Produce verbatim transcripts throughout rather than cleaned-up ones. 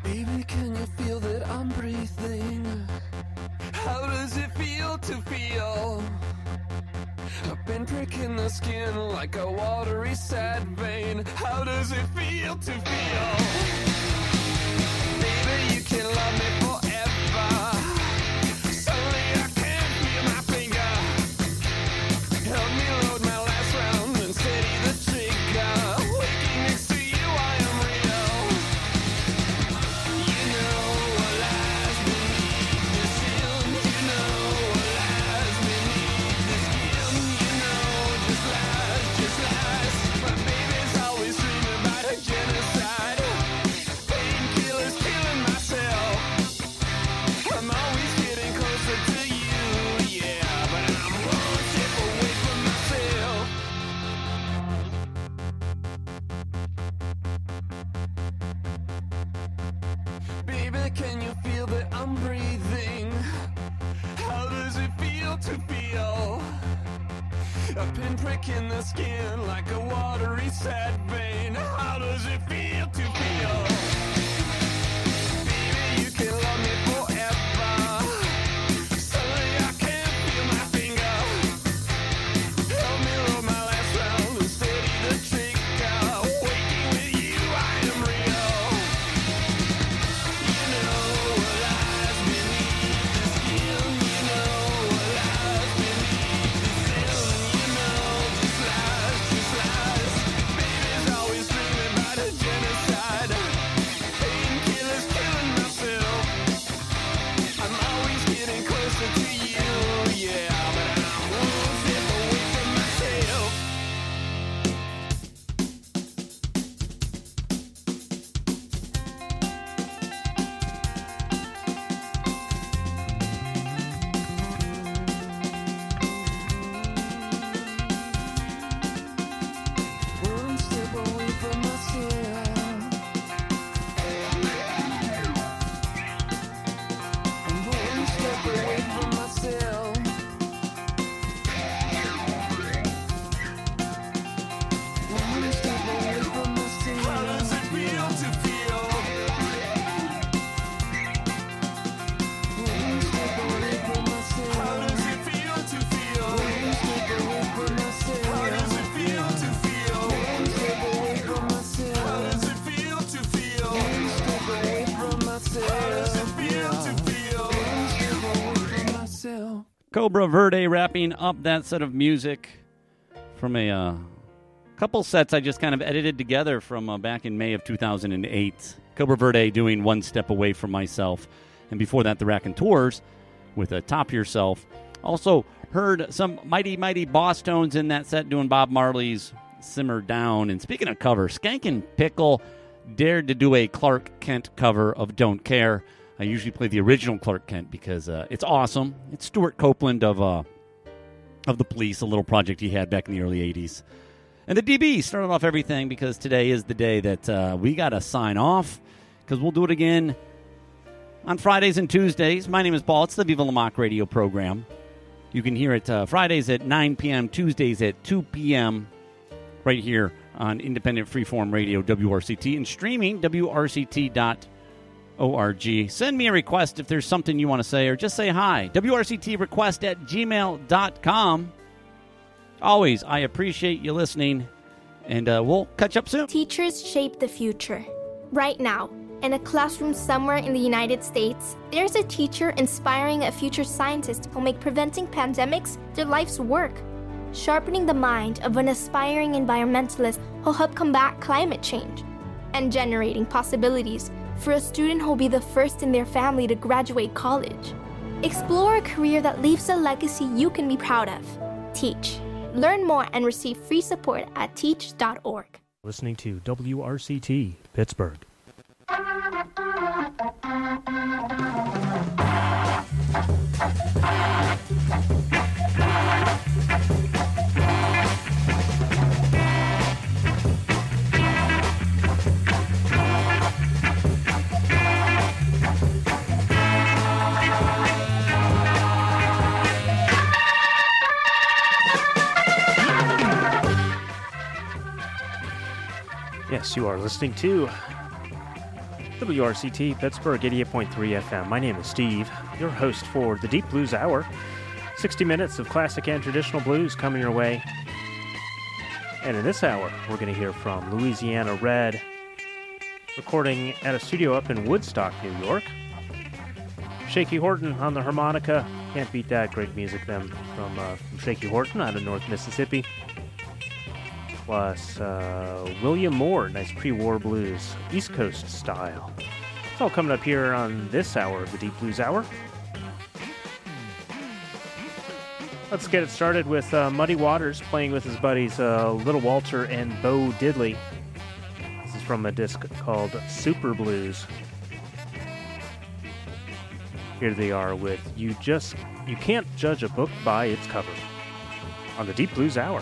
Baby, can you feel that I'm breathing? How does it feel to feel? I've been pricking the skin like a watery sad vein. How does it feel to feel? Baby, you can love me forever. Suddenly I can't feel my finger. Help me load my last round and steady the trigger. Waking next to you, I am real. You know what lies beneath the skin. You know what lies beneath the skin. You know just lies, just lies. My baby's always dreaming about a genocide. Painkillers killing myself. I'm always getting closer to you, yeah, but I'm one step away from myself. Baby, can you feel that I'm breathing? How does it feel to feel? A pinprick in the skin like a watery sad vein. How does it feel to feel? Baby, you can love me forever. Suddenly I can't feel my finger. Help me roll my last round and steady the trigger. Waking with you, I am real. You know what lies beneath the skin. You know what lies beneath the skin. You know just lies, just lies. Baby's always dreaming about a genocide. Painkillers killing myself. I'm always getting closer to you, yeah, but I'm one step away from myself. One step away from myself. I'm one step away from myself. One step away from myself. How does it feel to feel? One step away from myself. How does it feel to feel? One step away from myself. How does it feel to feel? One step away from myself. How does it feel to feel? One step away from myself. How does it feel to feel? One step away from myself. Cobra Verde wrapping up that set of music from a uh, couple sets I just kind of edited together from uh, back in May of two thousand eight. Cobra Verde doing One Step Away From Myself. And before that, the Raconteurs with a Top Yourself. Also heard some mighty, mighty boss tones in that set doing Bob Marley's Simmer Down. And speaking of cover, Skankin' Pickle dared to do a Clark Kent cover of Don't Care. I usually play the original Clark Kent because uh, it's awesome. It's Stuart Copeland of uh, of The Police, a little project he had back in the early eighties. And the D B started off everything because today is the day that uh, we got to sign off because we'll do it again on Fridays and Tuesdays. My name is Paul. It's the Viva La Mock radio program. You can hear it uh, Fridays at nine p.m., Tuesdays at two p.m. right here on Independent Freeform Radio, W R C T, and streaming, W R C T dot org. Send me a request if there's something you want to say, or just say hi. W R C T request at gmail dot com. Always, I appreciate you listening, and uh, we'll catch up soon. Teachers shape the future. Right now, in a classroom somewhere in the United States, there's a teacher inspiring a future scientist who'll make preventing pandemics their life's work. Sharpening the mind of an aspiring environmentalist who'll help combat climate change. And generating possibilities for a student who'll be the first in their family to graduate college. Explore a career that leaves a legacy you can be proud of. Teach. Learn more and receive free support at teach dot org. Listening to W R C T, Pittsburgh. Yes, you are listening to the W R C T, Pittsburgh, eighty-eight point three F M. My name is Steve, your host for the Deep Blues Hour. sixty minutes of classic and traditional blues coming your way. And in this hour, we're going to hear from Louisiana Red, recording at a studio up in Woodstock, New York. Shaky Horton on the harmonica. Can't beat that. Great music them from, uh, from Shaky Horton out of North Mississippi. Plus uh, William Moore, nice pre-war blues, East Coast style. It's all coming up here on this hour of the Deep Blues Hour. Let's get it started with uh, Muddy Waters playing with his buddies uh, Little Walter and Bo Diddley. This is from a disc called Super Blues. Here they are with You Just You Can't Judge a Book by Its Cover on the Deep Blues Hour.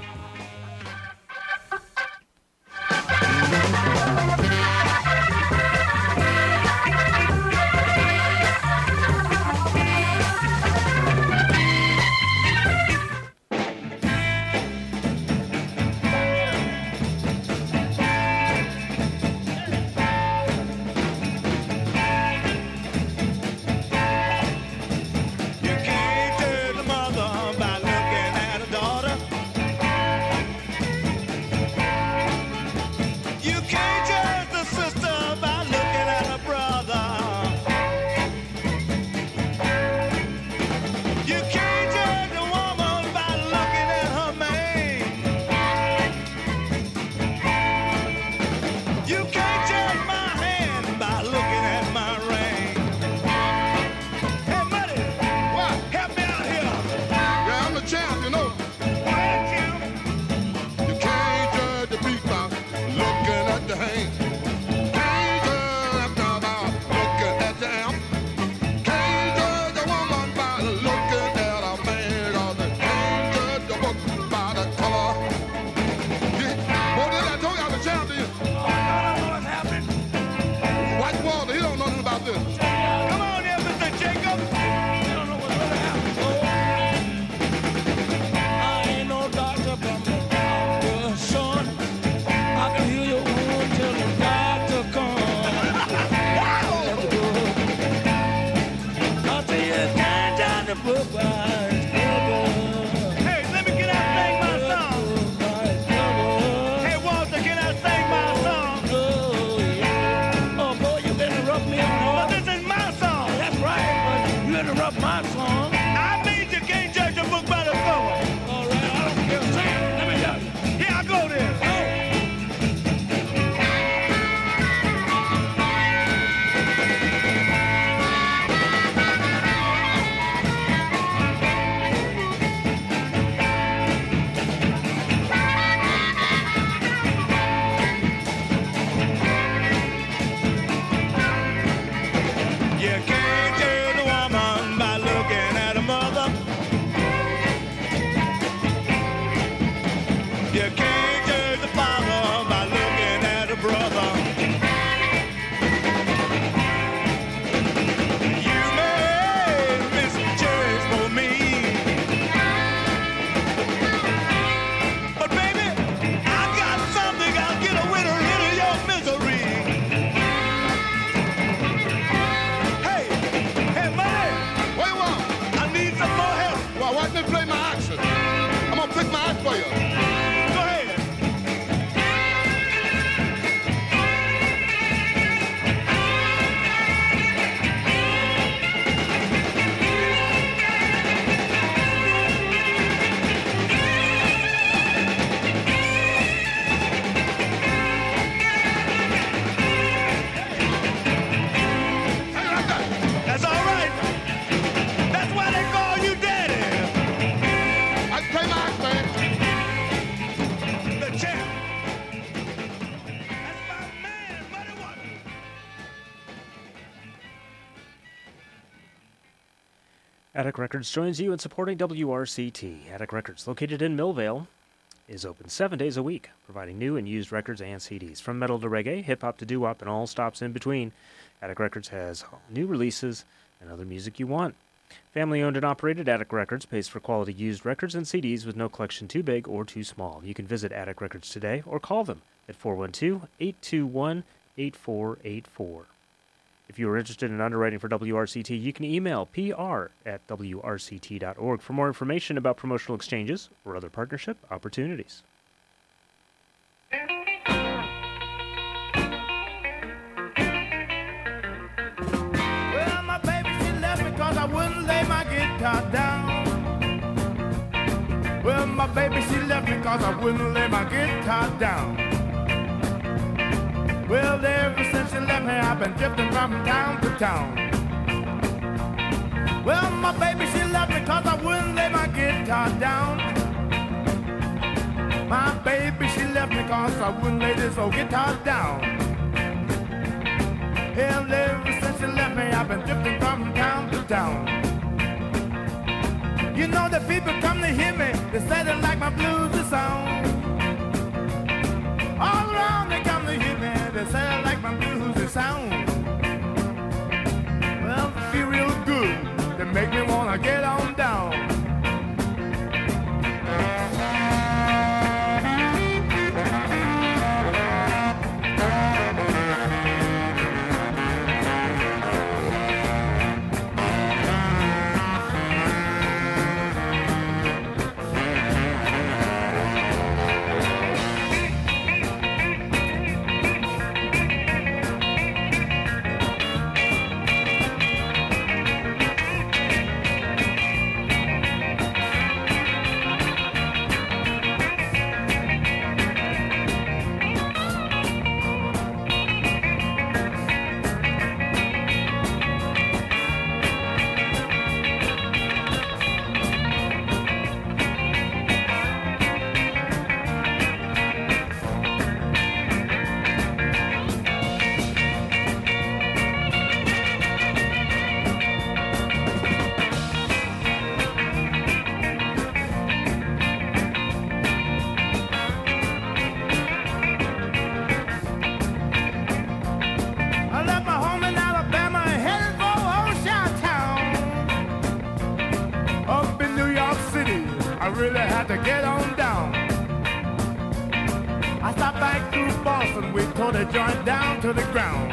Attic Records joins you in supporting W R C T. Attic Records, located in Millvale, is open seven days a week, providing new and used records and C Ds. From metal to reggae, hip-hop to doo-wop, and all stops in between, Attic Records has new releases and other music you want. Family-owned and operated, Attic Records pays for quality used records and C Ds with no collection too big or too small. You can visit Attic Records today or call them at four one two, eight two one, eight four eight four. If you are interested in underwriting for W R C T, you can email P R at W R C T dot org for more information about promotional exchanges or other partnership opportunities. Well, my baby, she left me cause I wouldn't lay my guitar down. Well, my baby, she left me cause I wouldn't lay my guitar down. Well, ever since she left me, I've been drifting from town to town. Well, my baby, she left me cause I wouldn't lay my guitar down. My baby, she left me cause I wouldn't lay this old guitar down. Hell, ever since she left me, I've been drifting from town to town. You know the people come to hear me, they say they like my blues to sound. All around they come to hear me, they say I like my blues to sound. Well, they feel real good, they make me wanna get on down. To get on down, I stopped back through Boston. We tore the joint down to the ground.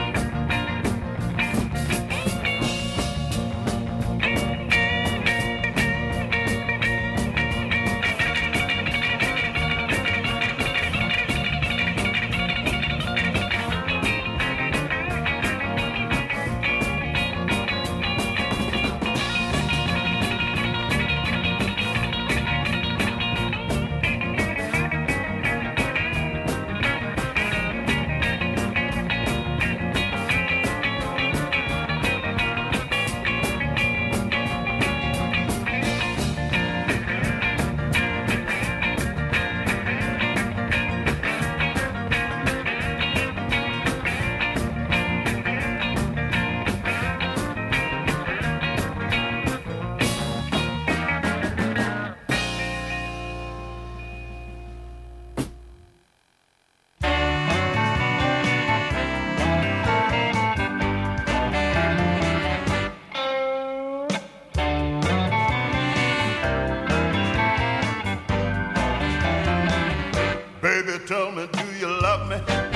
Tell me, do you love me?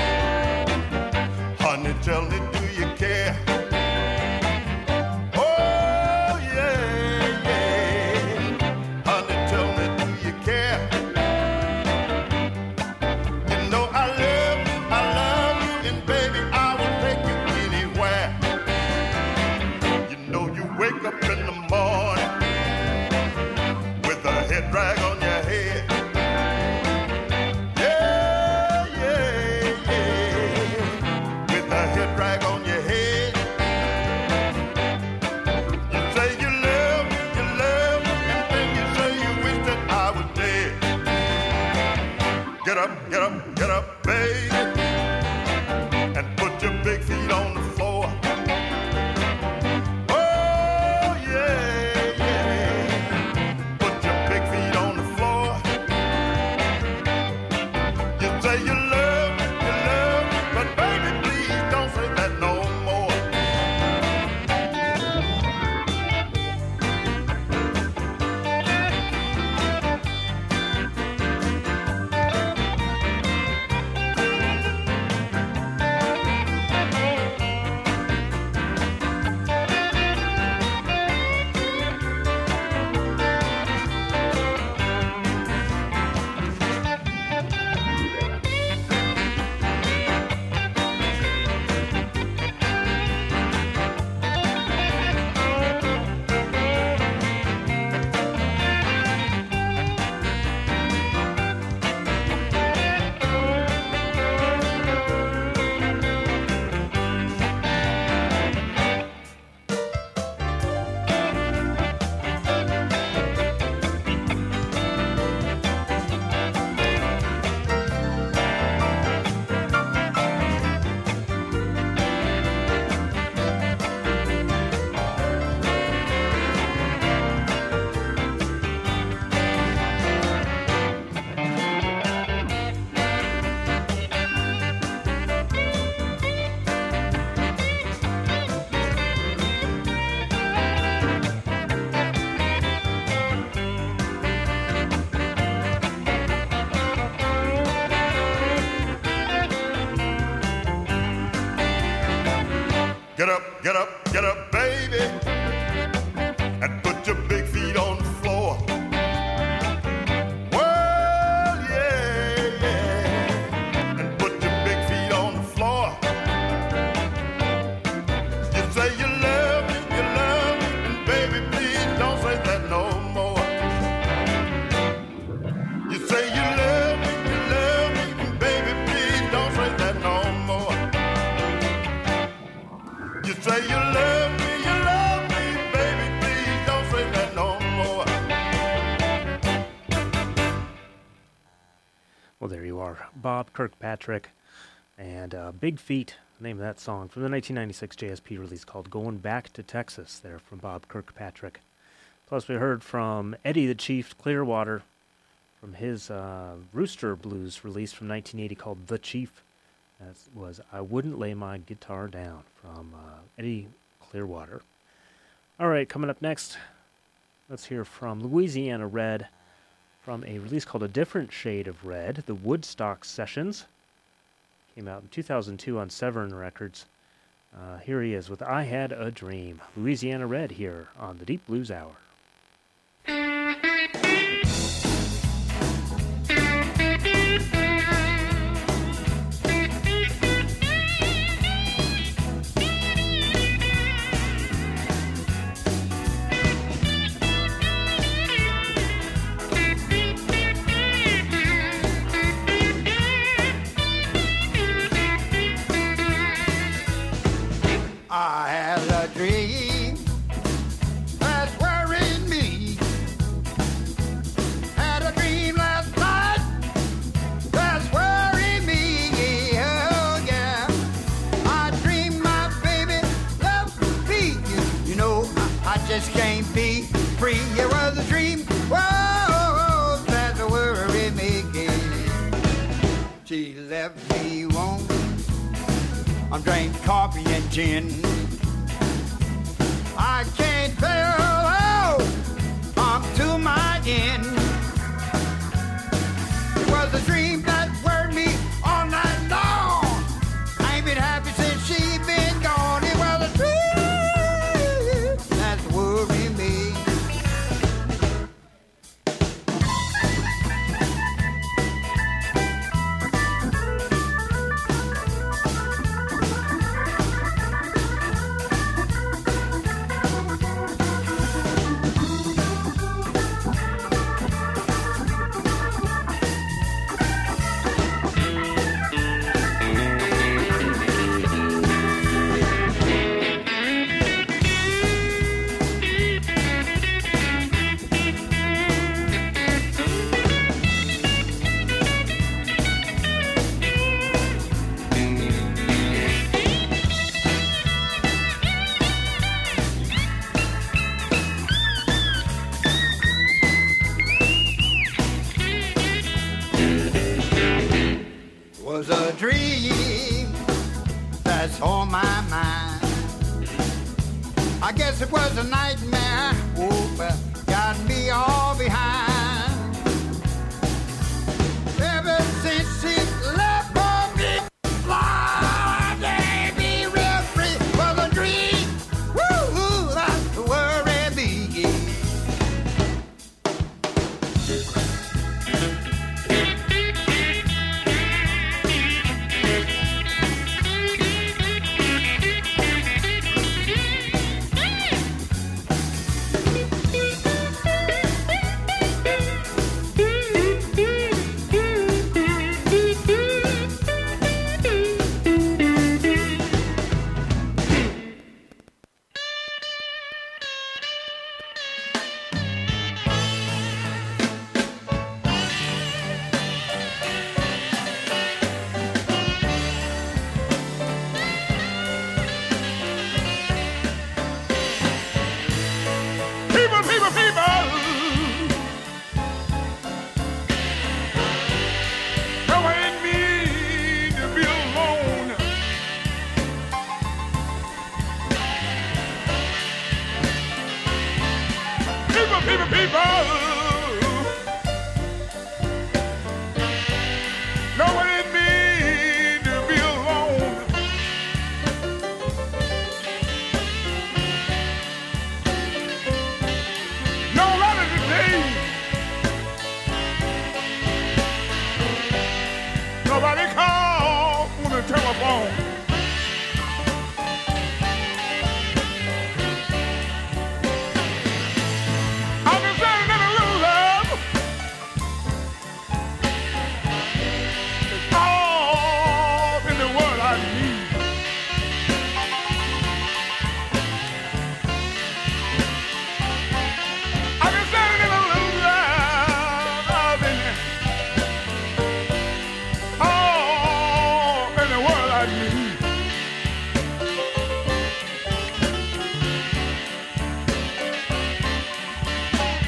Honey, tell me, do you care? Oh, yeah, yeah. Honey, tell me, do you care? You know I love you, I love you, and baby, I will take you anywhere. You know you wake up in the morning with a head drag on your head. Get up, get up, get up, baby, and put your big feet on the floor. Oh, yeah, yeah. Put your big feet on the floor. You say you love me, you love me, but baby, please don't say that no more. put your big feet on the floor. Well, yeah, yeah. And put your big feet on the floor. You say you love me, you love me, and baby, please don't say that no more. You say you love me, you love me, and baby, please don't say that no more. You say you love me, you love me, baby, please don't say that no more. Well, there you are, Bob Kirkpatrick and uh, Big Feet, the name of that song from the nineteen ninety-six J S P release called Going Back to Texas, there from Bob Kirkpatrick. Plus, we heard from Eddie the Chief Clearwater from his uh, Rooster Blues release from nineteen eighty called The Chief. That was I Wouldn't Lay My Guitar Down from uh, Eddie Clearwater. All right, coming up next, let's hear from Louisiana Red from a release called A Different Shade of Red, the Woodstock Sessions. Came out in two thousand two on Severn Records. Uh, here he is with I Had a Dream. Louisiana Red here on the Deep Blues Hour. I had a dream that's worrying me. Had a dream last night that's worrying me. Oh yeah, I dreamed my baby loved me. You, you know I, I just can't be free. It was a dream. Whoa, that's worrying me. She left me alone. I'm drinking coffee and gin. I can't tell how I'm to my end. It was a dream that worried me all night long. I ain't been happy since she been gone. It was a dream that's worrying me. Was a dream that's on my mind. I guess it was a nightmare. Oh, but got me all behind. Ever since she left for me, I can't be real free. Was a dream. Woo, that's worry me. People, people, people. No, I ain't mean to be alone. People, people, people. No, I ain't mean to be alone.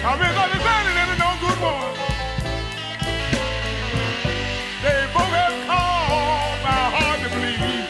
I misunderstanding and no good one. They both have called my heart to bleed.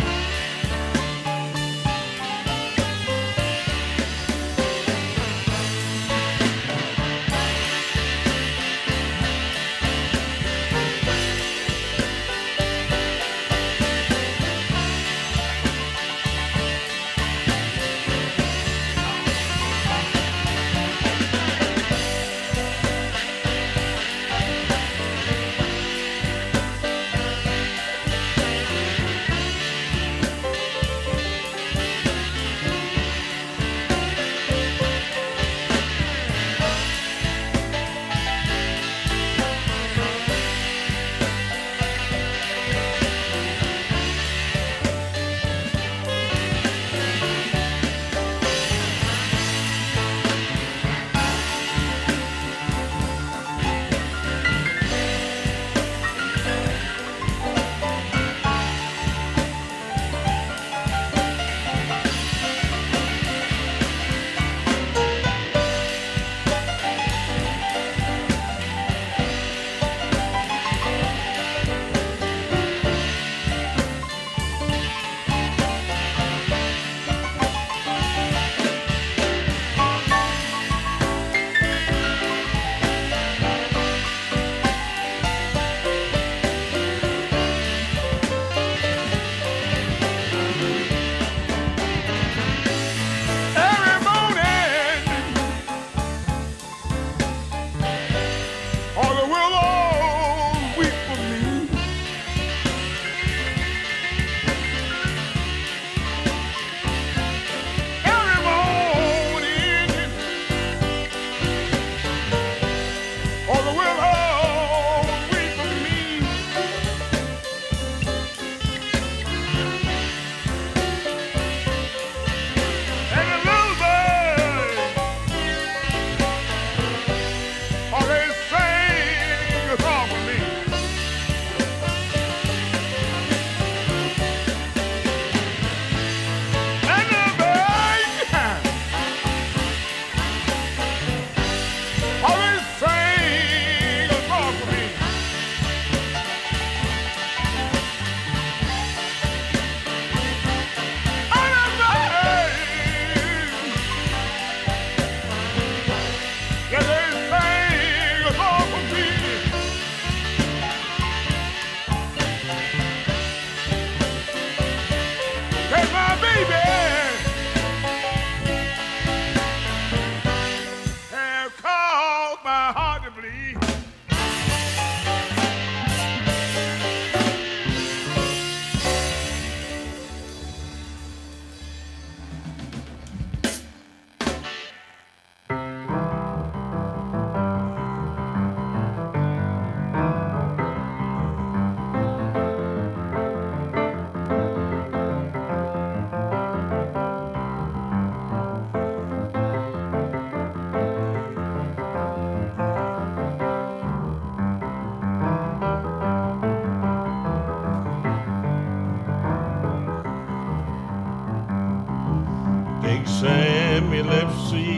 Big Sammy left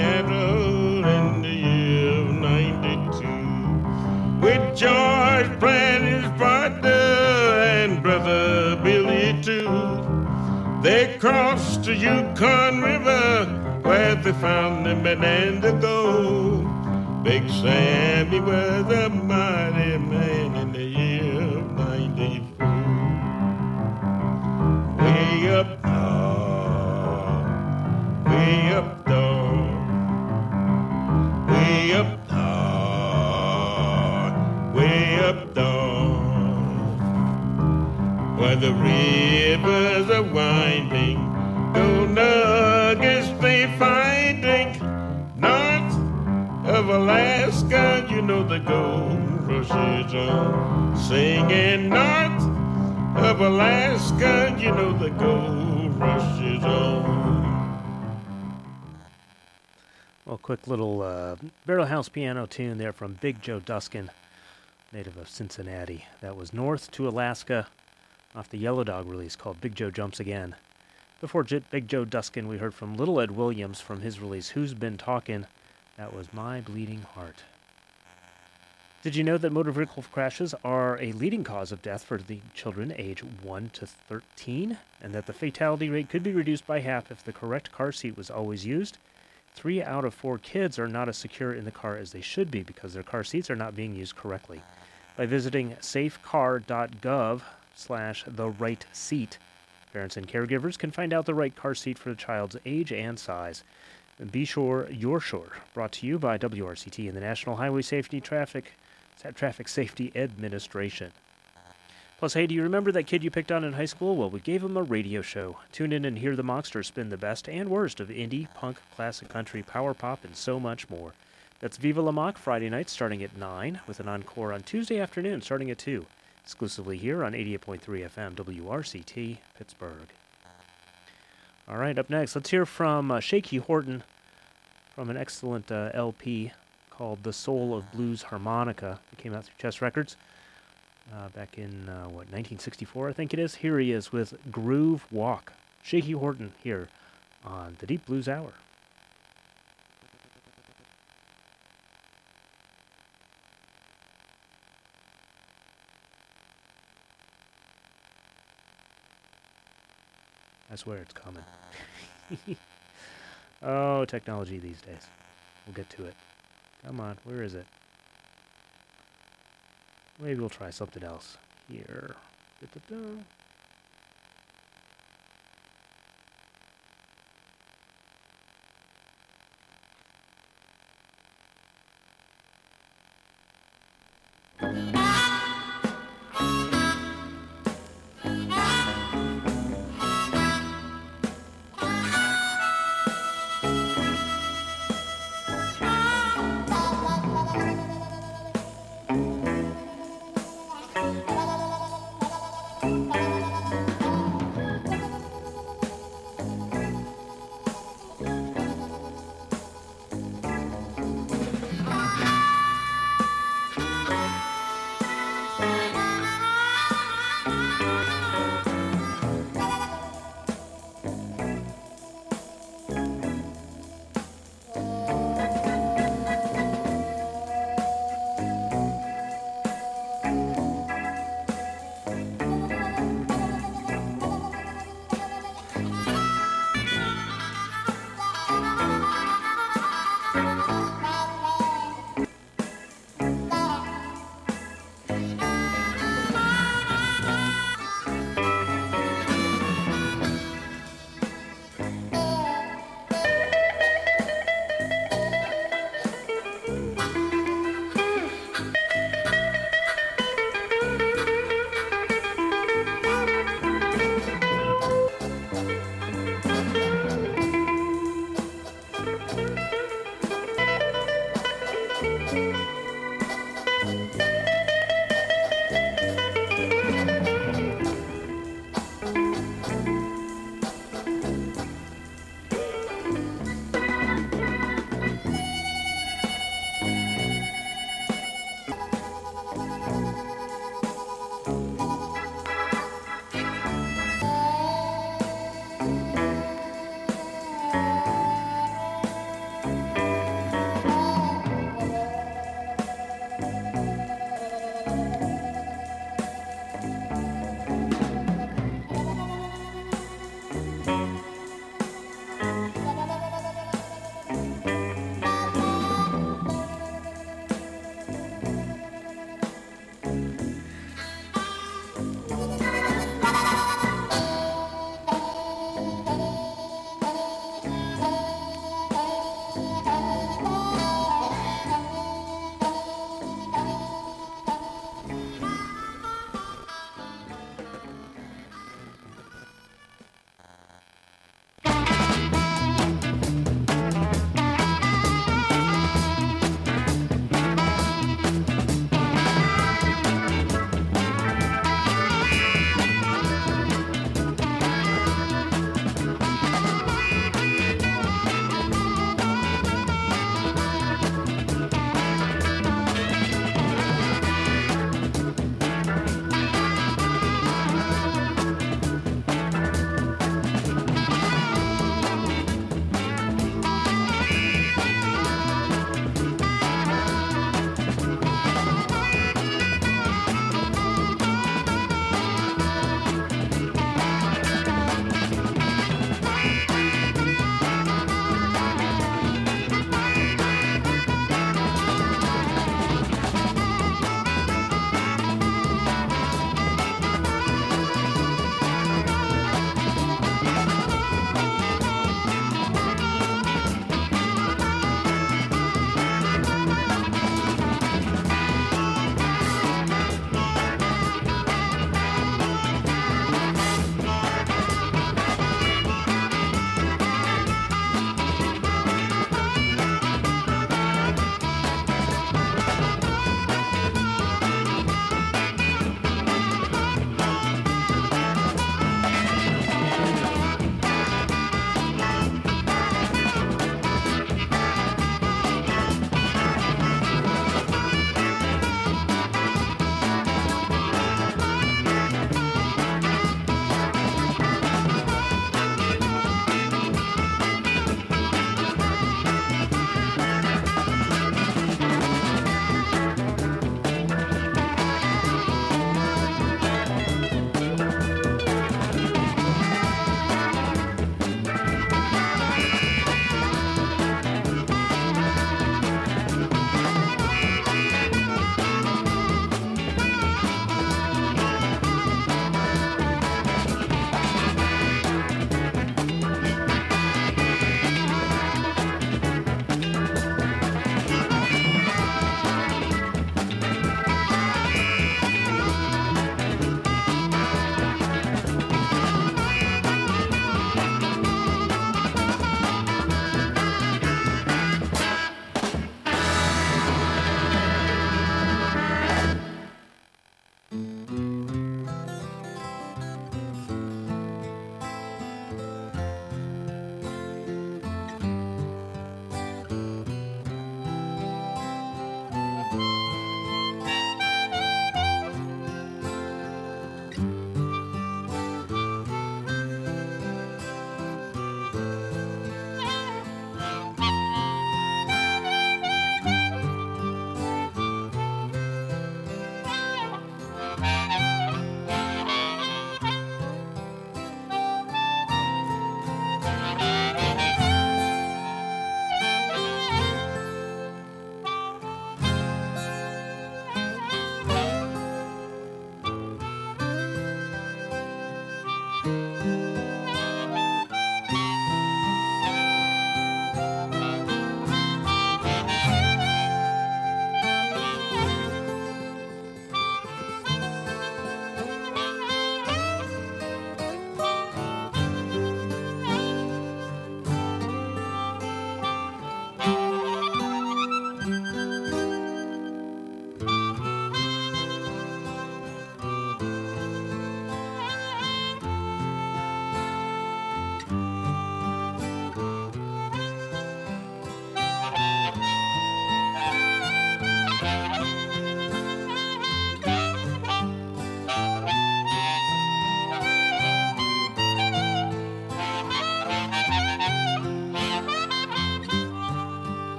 Seattle in the year of ninety-two with George Brand, his partner, and brother Billy too. They crossed the Yukon River where they found the Menandago. Big Sammy was a mighty man in the year of ninety-four. Way up north, way up north, way up north, way up north, where the rivers are winding, gold nuggets they finding. North of Alaska, you know the gold rush is on. Singing north of Alaska, you know the gold rush is on. Well, quick little uh, barrel house piano tune there from Big Joe Duskin, native of Cincinnati. That was North to Alaska off the Yellow Dog release called Big Joe Jumps Again. Before J- Big Joe Duskin, we heard from Little Ed Williams from his release Who's Been Talkin'. That was My Bleeding Heart. Did you know that motor vehicle crashes are a leading cause of death for the children age one to thirteen, and that the fatality rate could be reduced by half if the correct car seat was always used? Three out of four kids are not as secure in the car as they should be because their car seats are not being used correctly. By visiting safecar.gov slash the right seat, parents and caregivers can find out the right car seat for the child's age and size. Be sure you're sure. Brought to you by W R C T and the National Highway Safety Traffic Traffic Safety Administration. Plus, hey, do you remember that kid you picked on in high school? Well, we gave him a radio show. Tune in and hear the Mocksters spin the best and worst of indie, punk, classic country, power pop, and so much more. That's Viva La Mock Friday night starting at nine, with an encore on Tuesday afternoon starting at two, exclusively here on eighty-eight point three F M W R C T, Pittsburgh. All right, up next, let's hear from uh, Shaky Horton from an excellent uh, L P called The Soul of Blues Harmonica. It came out through Chess Records uh, back in, uh, what, nineteen sixty-four, I think it is. Here he is with Groove Walk. Shaky Horton here on the Deep Blues Hour. I swear it's coming. Oh, technology these days. We'll get to it. Come on, where is it? Maybe we'll try something else here. Da-da-da. Thank you.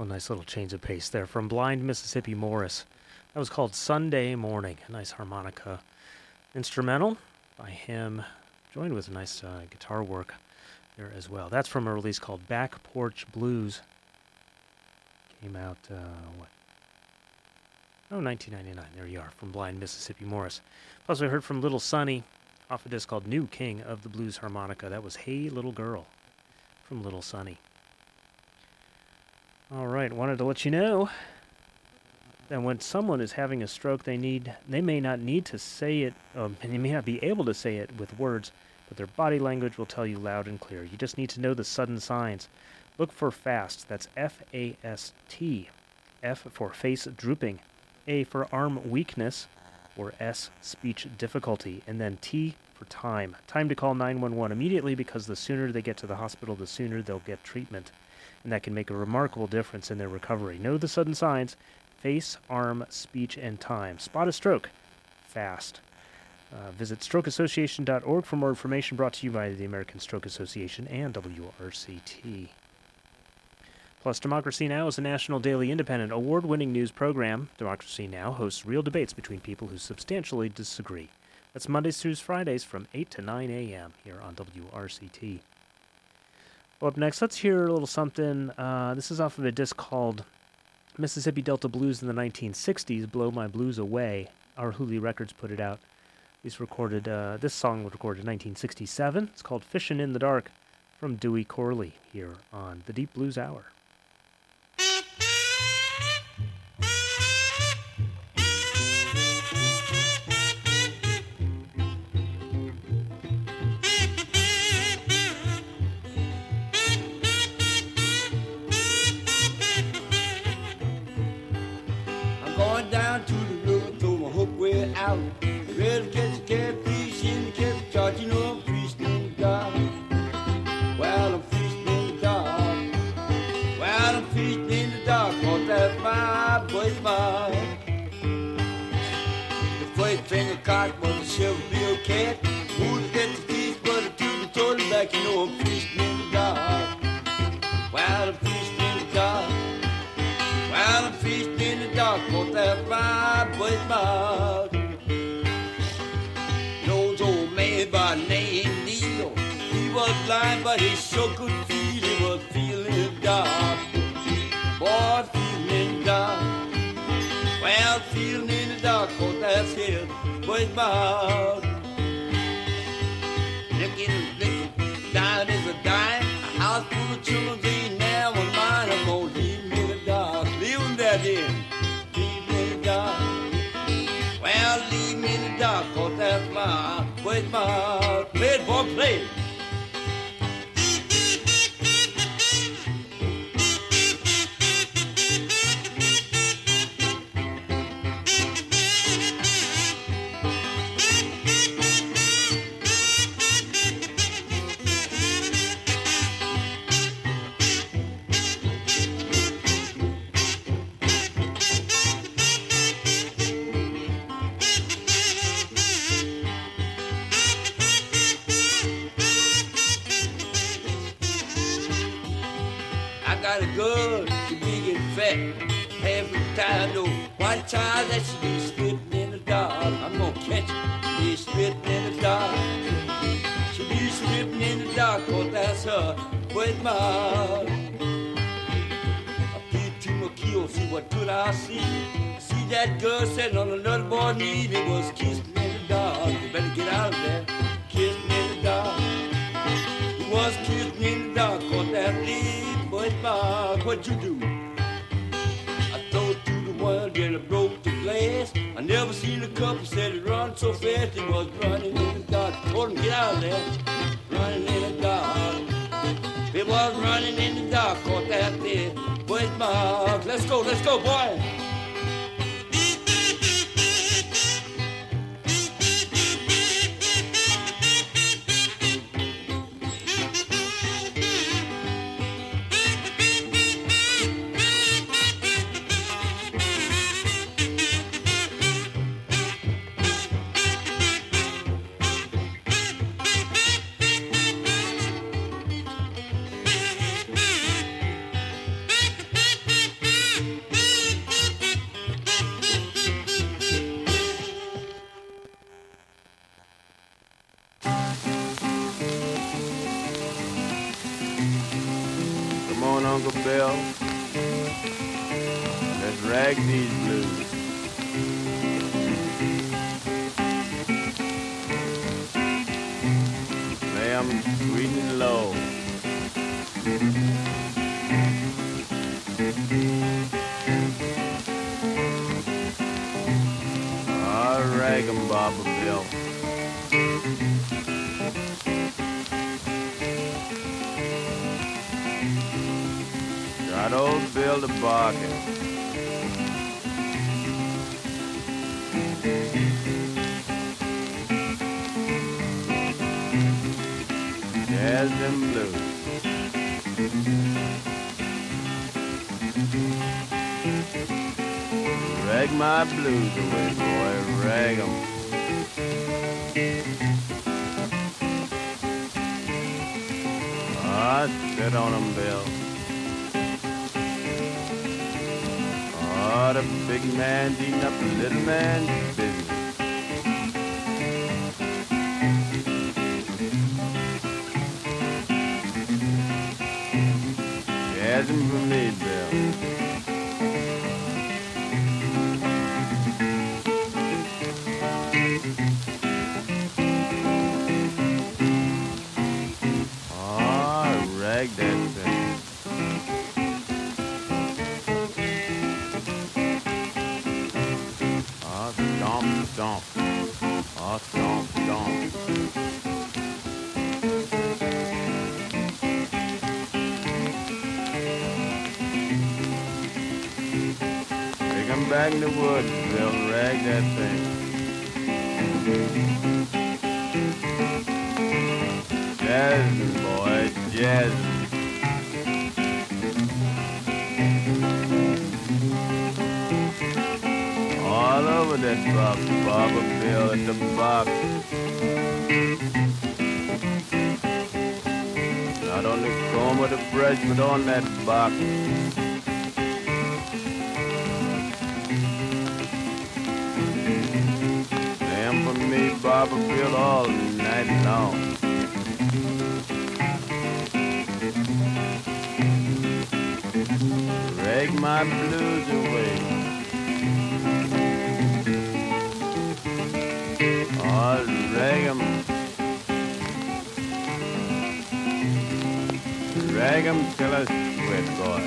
Oh, nice little change of pace there from Blind Mississippi Morris. That was called Sunday Morning. A nice harmonica instrumental by him, joined with a nice uh, guitar work there as well. That's from a release called Back Porch Blues. Came out, uh, what? Oh, nineteen ninety-nine. There you are, from Blind Mississippi Morris. Plus, we heard from Little Sonny off a disc called New King of the Blues Harmonica. That was Hey Little Girl from Little Sonny. All right, wanted to let you know that when someone is having a stroke, they need they may not need to say it, um, and they may not be able to say it with words, but their body language will tell you loud and clear. You just need to know the sudden signs. Look for FAST. That's F A S T. F for face drooping, A for arm weakness, or S, speech difficulty, and then T for time. Time to call nine one one immediately, because the sooner they get to the hospital, the sooner they'll get treatment. And that can make a remarkable difference in their recovery. Know the sudden signs: face, arm, speech, and time. Spot a stroke. FAST. Uh, visit stroke association dot org for more information, brought to you by the American Stroke Association and W R C T. Plus, Democracy Now! Is a national daily independent award-winning news program. Democracy Now! Hosts real debates between people who substantially disagree. That's Mondays through Fridays from eight to nine a.m. here on W R C T. Well, up next, let's hear a little something. Uh, this is off of a disc called Mississippi Delta Blues in the nineteen sixties, Blow My Blues Away. Our Hooley Records put it out. He's recorded, uh, this song was recorded in nineteen sixty-seven. It's called Fishin' in the Dark, from Dewey Corley here on the Deep Blues Hour. Down to the river, throw my hook way out. Ready to catch a catfish in the catfish charge. You know I'm feasting in the dark. Well, I'm feasting in the dark. Well, I'm feasting in the dark, cause that's my birthmark. The first finger caught was a Chevrolet cat. Who'd get the fish, but I took the total back. You know I'm feasting in the dark. Well, I'm feasting in the dark. Well, I'm feasting in the dark, cause that's my birthmark. Those old man by name Neil, he was blind, but he sure could feel. He was feeling in the dark. Boy, feeling in the dark. Well, feeling in the dark, cause that's his birthmark. Licking, licking, dying is a dying. A house full of children ain't now a mine. I'm gonna leave him in the dark. Leave him there then. Leave me in the dark. Well, leave me in the dark, cause that's my birthmark. Play it, boy, play it. Got a good, she big and fat. Every time, no one time that she be spitting in the dark. I'm gonna catch her, be spitting in the dark. She be spitting in the dark, cause that's her birthmark. I peeped to my keel, see what could I see? See that girl sitting on another boy's knee. It was kissing in the dark. You better get out of there, kissing in the dark. It was kissing in the dark, cause that lead. Birthmark, what'd you do? I threw it to the wall, then I broke the glass. I never seen a couple said it run so fast. It was running in the dark. Told him, get out of there. Running in the dark. It was running in the dark, caught that there. Birthmark. Let's go, let's go, boy. Uncle Bill. Let's rag these blues. Play 'em sweet and low. I'll rag 'em, Baba Bill. Got old Bill the bargain. Jazz and blues. Rag my blues away, boy, rag 'em. Ah, sit on 'em, Bill. Ah, the big man's eating up the little man's business. Jazzing for me, Bill. Ah, rag that thing. Ah, stomp, stomp. Ah, stomp, stomp. Take 'em back in the woods, Bill. Rag that thing. Jazzin', boy, jazzin'. All over that box, Baba Bill at the box. Not on the comb or the brush, but on that box. Damn for me, Baba Bill, all night long. Rag my blues away. I'll rag 'em. Rag 'em till I sweat, boy.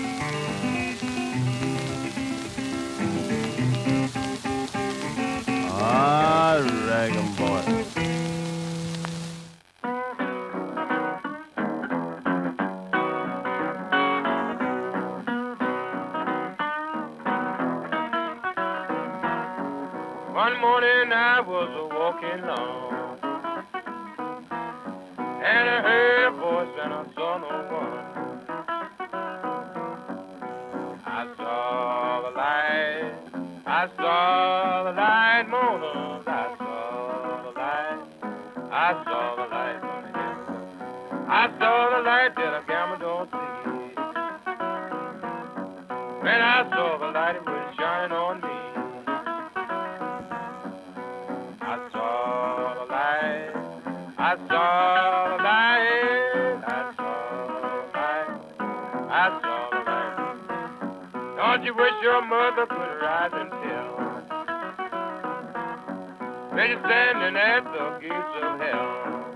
Ah, rag 'em, boy. One morning I was a walking along, and I heard a voice and I saw no one. I saw the light, I saw the light, Mona, I saw the light, I saw the light on the hill. I saw the light that a gamma don't see. When I saw the light, it was shining on me. I saw the light, I saw the light, I saw the light, I saw the light. Don't you wish your mother could rise and tell? When you're standing at the gates of hell.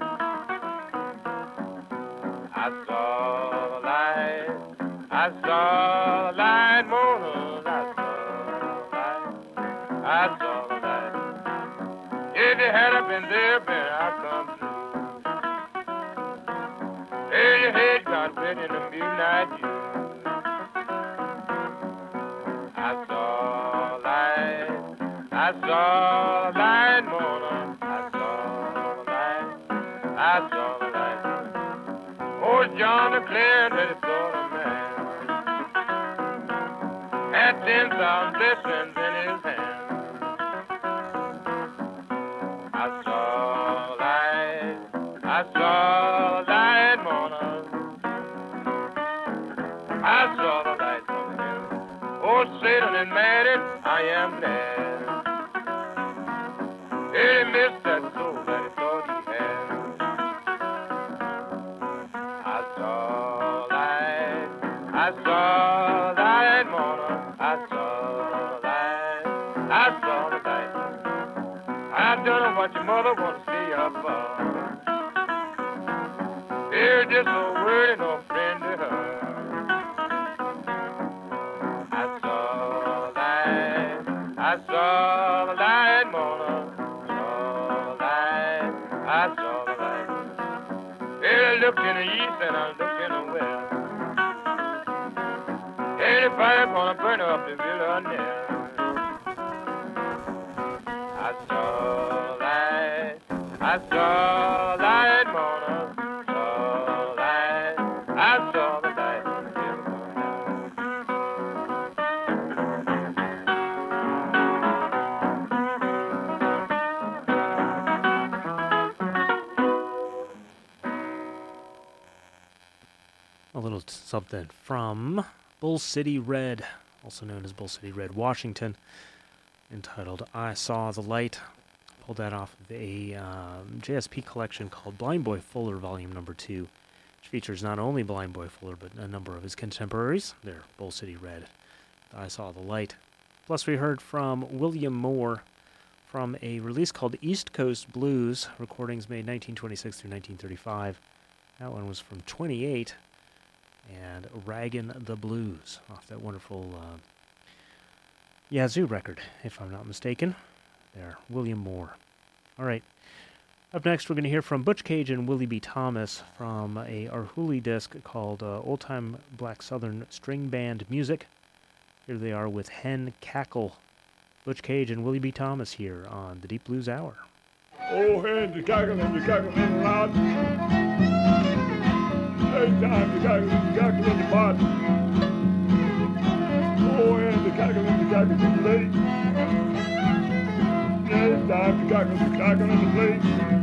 I saw the light, I saw the light, Mona, I saw the light, I saw the light. If you had been there, then I'd come through. Hey, your head got wet in the midnight dew. I saw light, I saw light, Mona, I saw the light, I saw the light. Oh, John declared that he saw the man had ten thousand blessings in his hand. I saw light, I saw light, Mona. I saw the light on the hill. Oh, Satan and mad it, I am glad. He missed that soul that he thought he had. I saw light, I I saw that morning, I saw that, I saw the light. I don't know what your mother wants to see up for. You're just a word and no friend to her. I saw that, I saw the light morning, saw the light, I saw the light. Well, I looked in the east and I looked in the west. Any fire gonna burn up the wilderness. I saw light, I saw light morning, saw light, I saw the light in the A little t- something from Bull City Red, also known as Bull City Red, Washington, entitled I Saw the Light. Pulled that off of a um, J S P collection called Blind Boy Fuller, Volume Number two, which features not only Blind Boy Fuller, but a number of his contemporaries. They're Bull City Red, I Saw the Light. Plus we heard from William Moore from a release called East Coast Blues, recordings made nineteen twenty-six through nineteen thirty-five. That one was from twenty-eight. And Raggin' the Blues off that wonderful uh, Yazoo record, if I'm not mistaken. There, William Moore. All right. Up next, we're going to hear from Butch Cage and Willie B. Thomas from a Arhoolie disc called uh, Old Time Black Southern String Band Music. Here they are with Hen Cackle. Butch Cage and Willie B. Thomas here on the Deep Blues Hour. Oh, and the cackle and the cackle and loud. Every time the cackle and the cackle in the pot. Oh, and the cackle and the cackle in the plate. Every time the cackle and the cackle in the plate.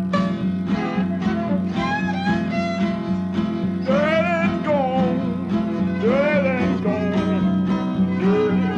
Dead and gone, dead and gone, dead and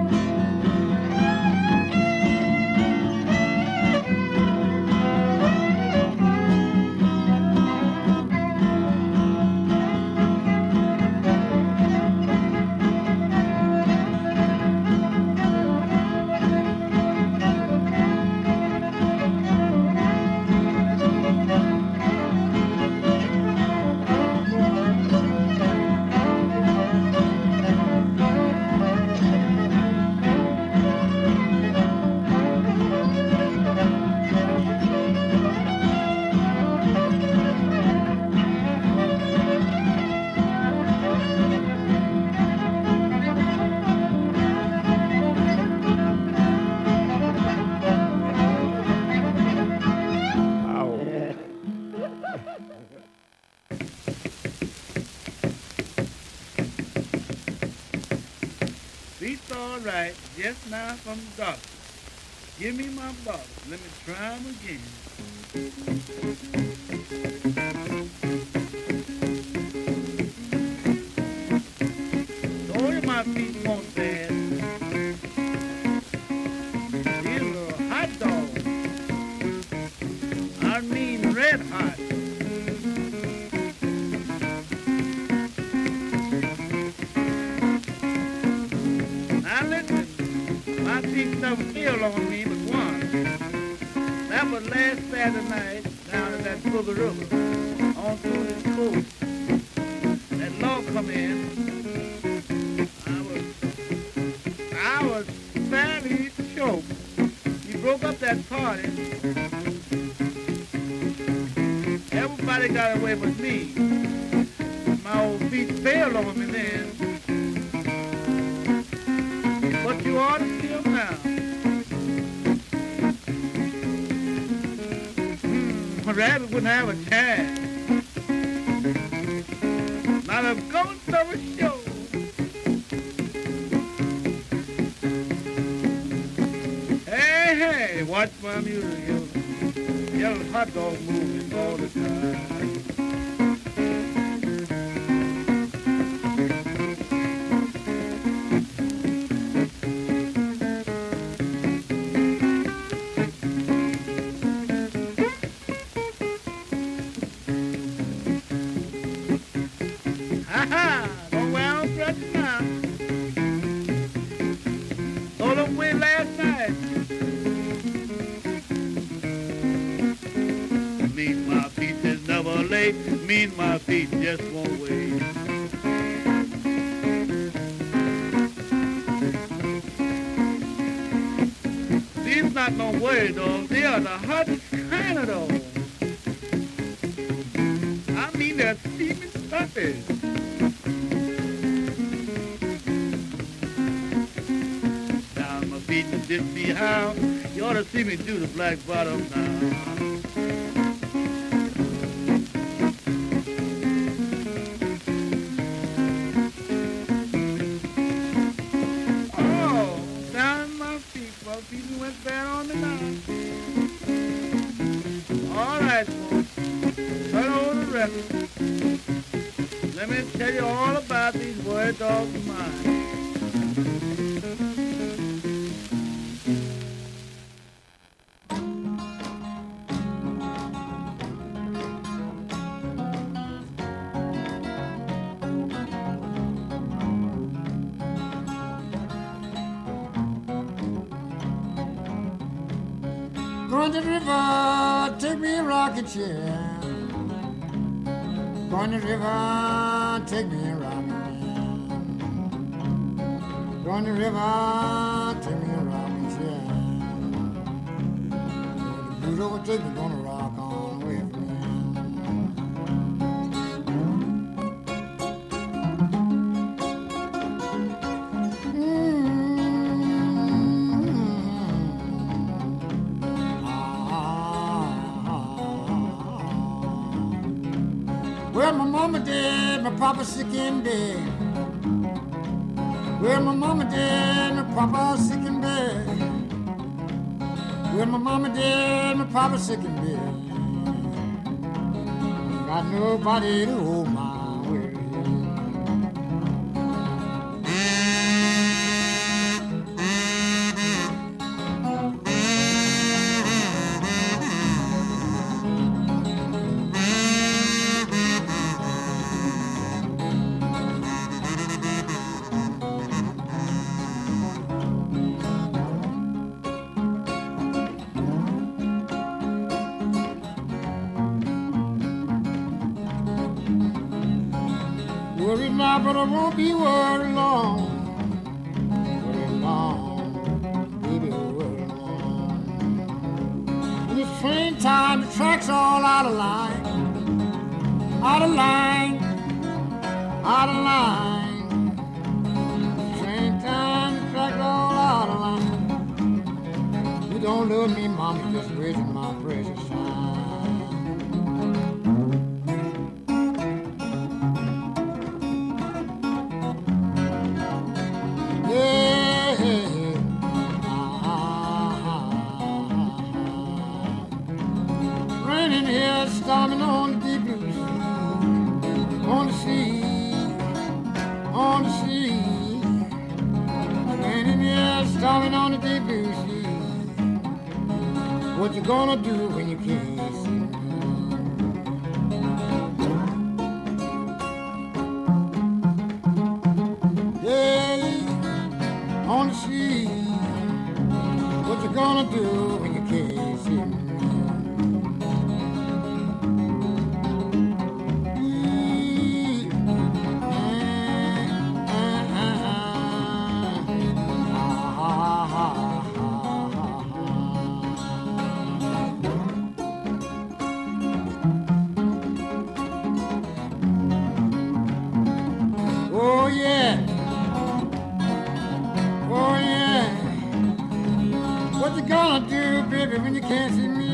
Beats all right, just now from the doctor. Give me my bottle, let me try 'em again. Told you my feet won't bad. These little hot dogs. I mean red hot. Now listen, my feet never feel on me but once. That was last Saturday night down at that Booger River on through this coast. That law come in. I was, I was fairly choked. He broke up that party. Everybody got away but me. My old feet failed on me then. But you ought to see 'em now. Hmm, a rabbit wouldn't have a chance. Not a ghost of a show. Hey, hey, watch my music, yo. Yellow hot dog moving all the time. well, I'm stretching now. Told them away last night. Mean my feet is never late. Mean my feet just won't wait. These not no worry dogs. They are the hottest kind of dogs. I mean they're steaming puppies. Down my feet to dip me how. You ought to see me do the black bottom now. Let me tell you all about these word dogs of mine. Going to the river, take me a rocking chair. Going to the river, take me a rocking chair. Going to the river, take me a rocking chair. The blues overtake me, gonna rock on away from me. Well, my mama dead, my papa sick in bed. Well, my mama dead, my papa sick in bed. Well, my mama dead, my papa sick in bed. Ain't got nobody to hold my way. Worried now, but I won't be worried long. Worried long, baby, worried long. When it's train time, the track's all out of line. Out of line, out of line. Train time, the track's all out of line. You don't love me, mama, just wasting my precious time. Storming on the deep blue sea, on the sea, on the sea. Raining here, storming on the deep blue sea. What you gonna do when you can't see me? Yeah, on the sea. What you gonna do when you can't see me? Oh yeah, oh yeah. What you gonna do, baby, when you can't see me?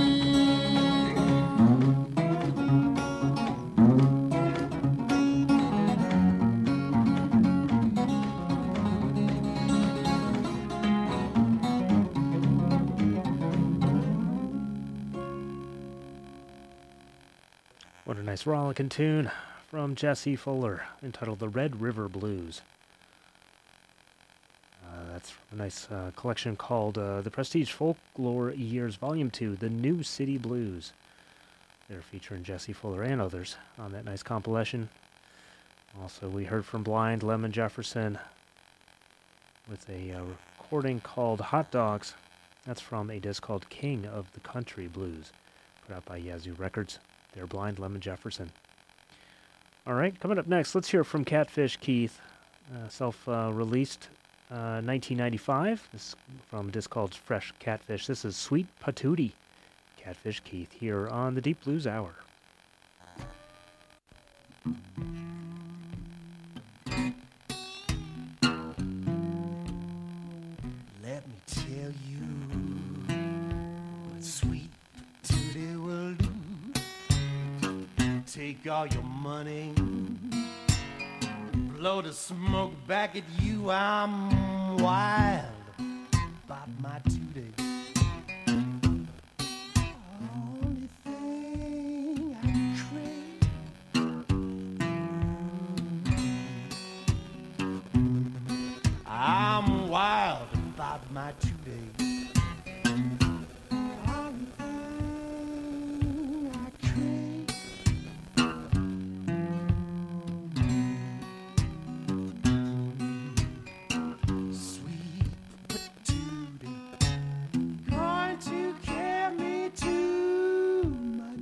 What a nice rollicking tune from Jesse Fuller entitled The Red River Blues. Uh, that's a nice uh, collection called uh, The Prestige Folklore Years Volume two, The New City Blues. They're featuring Jesse Fuller and others on that nice compilation. Also, we heard from Blind Lemon Jefferson with a uh, recording called Hot Dogs. That's from a disc called King of the Country Blues, put out by Yazoo Records. They're Blind Lemon Jefferson. All right, coming up next, let's hear from Catfish Keith, uh, self-released uh, nineteen ninety-five. This is from a disc called Fresh Catfish. This is Sweet Patootie. Catfish Keith here on the Deep Blues Hour. Let me tell you what sweet patootie will do. Take all your money, blow the smoke back at you. I'm wild about my tootie. Only thing I crave, I'm wild about my tootie. Only thing I crave, sweet patootie, going to carry me to my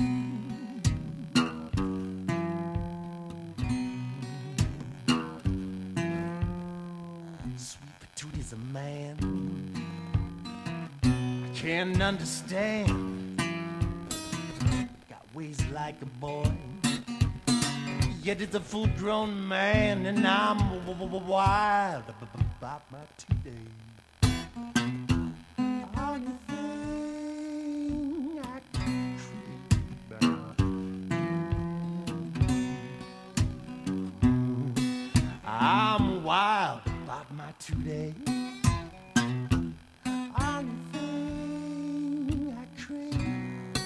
grave. Sweet patootie a man I can't understand. Got ways like a boy, yet it's a full-grown man, and I'm w- w- w- wild ab- ab- about my today. Only thing I crave, I'm wild about my today. Only thing I crave,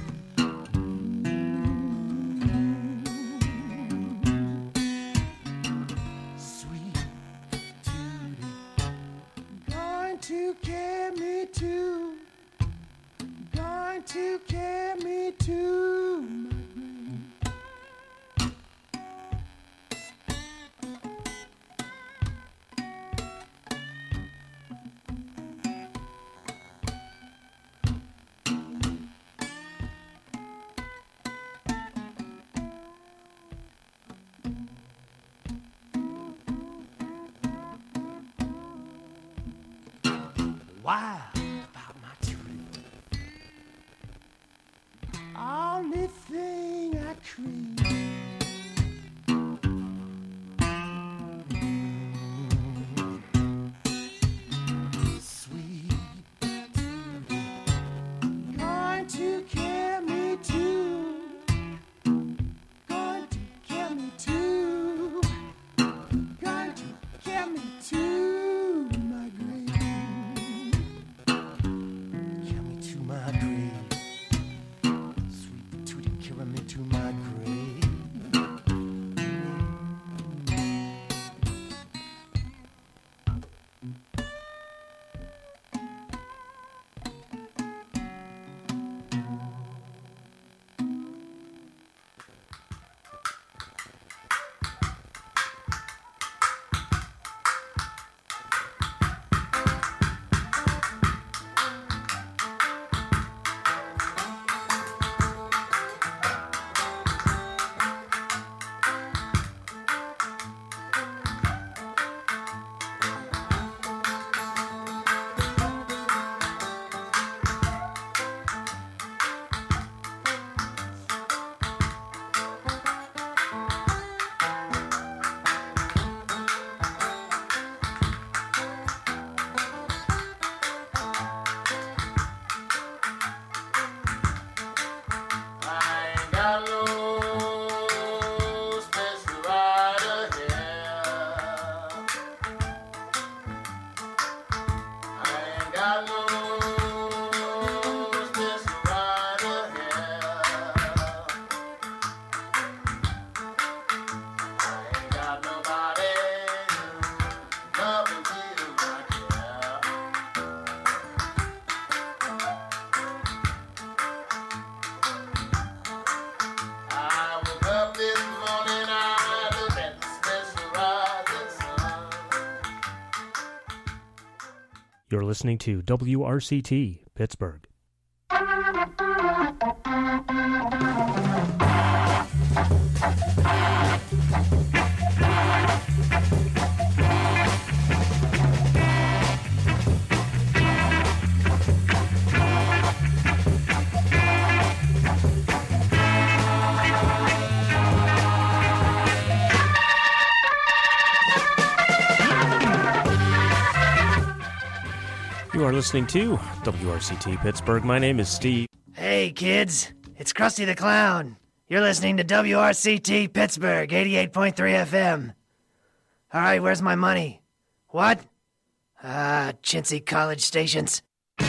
sweet patootie, going to carry me to, going to carry me to my grave. Wild about my tootie. Only thing I crave, sweet patootie, going to carry me to, going to carry me to, going to carry me to my grave. Carry me to my grave. Sweet patootie, carry me to my grave. You're listening to W R C T, Pittsburgh. You are listening to W R C T Pittsburgh. My name is Steve. Hey, kids. It's Krusty the Clown. You're listening to W R C T Pittsburgh, eighty-eight point three F M. All right, where's my money? What? Ah, chintzy college stations.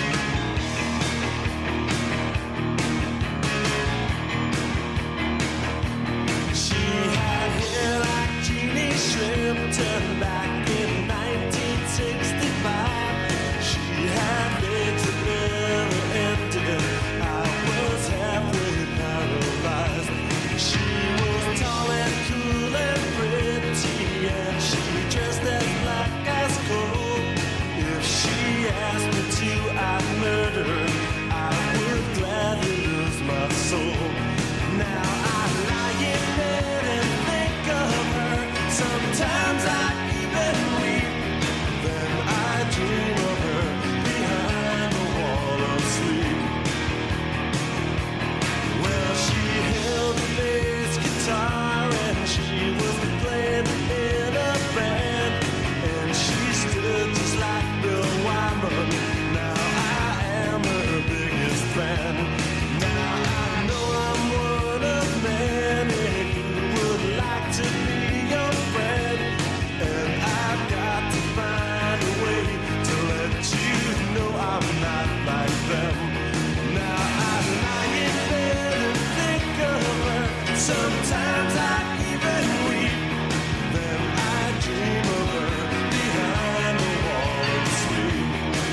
She had hair like Jeannie Shrimpton back in nineteen sixty-five. She had legs that never emptied. I was halfway paralyzed. She was tall and cool and pretty, and she dressed as black as coal. If she asked me to, I'd murder her. I would gladly lose my soul. Now I lie in bed and think of her. Sometimes I even weep. Then I dream of her behind the wall of sleep. Well, she held a bass guitar and she was playing in a band, and she stood just like Bill Wyman. Now I am her biggest fan. Now I know I'm one of many who would like to be your friend, and I've got to find a way to let you know I'm not like them. Now I lie in bed and think of her. Sometimes I even weep. Then I dream of her behind the wall of sleep.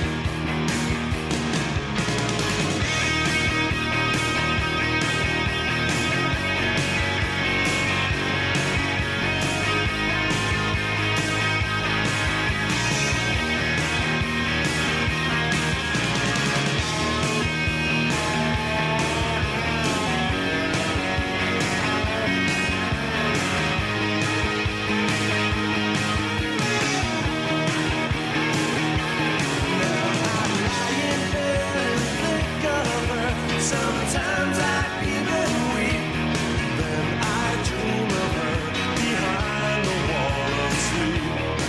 Sometimes I even weep. Then I dream of her behind the wall of sleep.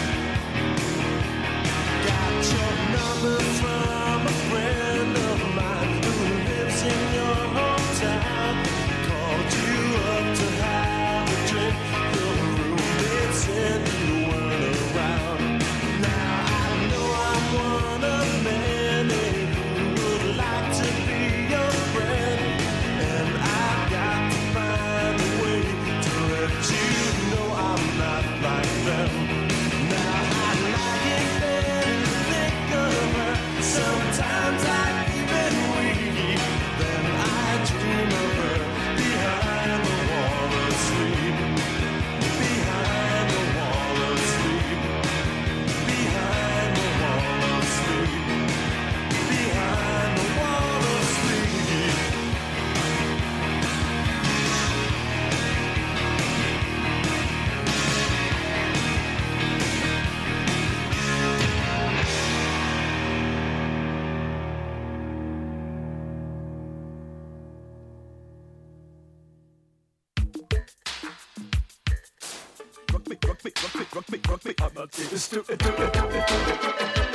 Got your number from a friend of mine who lives in your hometown. Called you up to have a drink. Your roommate said you weren't around. Now I know I'm one of many who would like to be your friend, and I've got to find a way to let you know I'm not like them. Now I lie in bed and think of her. Sometimes I even weep. Then I dream of her behind the wall of sleep. Behind the wall of sleep. Behind the wall of sleep. Behind the wall of sleep. Rock me, rock me, rock me, rock me, rock me. I'm not saying this to it, do it, do it, do it.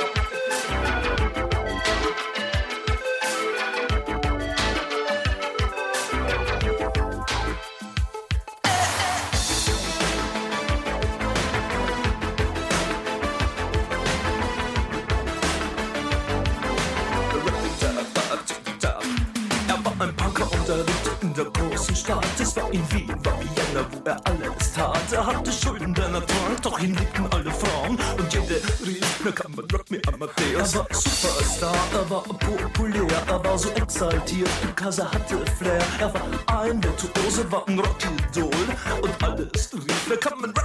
Er war ein Punker und er lebte in der großen Stadt. Es war in Wien, war Vienna, wo er alles tat. Er hatte Schulden, denn er trank, doch ihn liebten alle Frauen. Und jede rief, na kann man Rock me Amadeus. Er war Superstar, er war populär, er war so exaltiert, because er hatte Flair. Er war ein Virtuose, war ein Rockidol und alles rief, na kann man Rock